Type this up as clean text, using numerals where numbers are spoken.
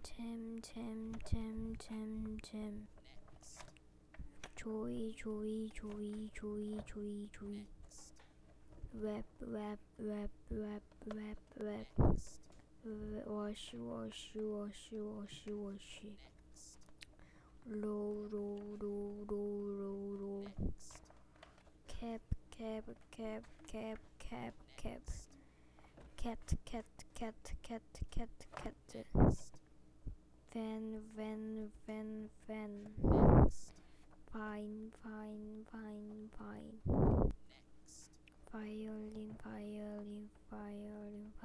Jam. Joy. Web. Wash. Row. Cap. Cat. Van. Fine. Violin.